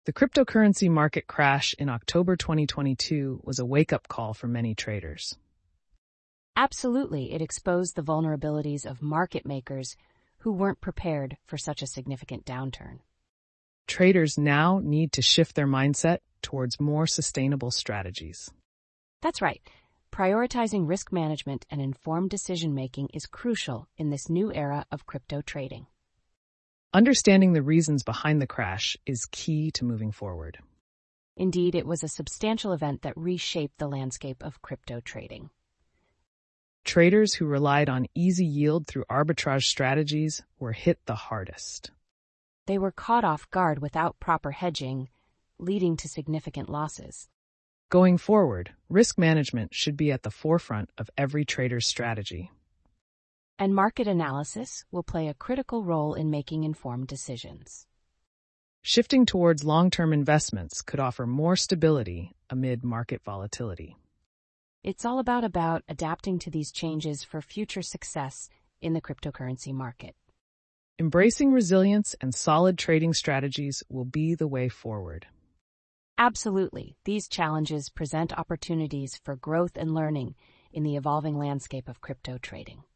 The cryptocurrency market crash in October 2022 was a wake-up call for many traders. Absolutely, it exposed the vulnerabilities of market makers who weren't prepared for such a significant downturn. Traders now need to shift their mindset towards more sustainable strategies. That's right. Prioritizing risk management and informed decision-making is crucial in this new era of crypto trading. Understanding the reasons behind the crash is key to moving forward. Indeed, it was a substantial event that reshaped the landscape of crypto trading. Traders who relied on easy yield through arbitrage strategies were hit the hardest. They were caught off guard without proper hedging, leading to significant losses. Going forward, risk management should be at the forefront of every trader's strategy. And market analysis will play a critical role in making informed decisions. Shifting towards long-term investments could offer more stability amid market volatility. It's all about adapting to these changes for future success in the cryptocurrency market. Embracing resilience and solid trading strategies will be the way forward. Absolutely, these challenges present opportunities for growth and learning in the evolving landscape of crypto trading.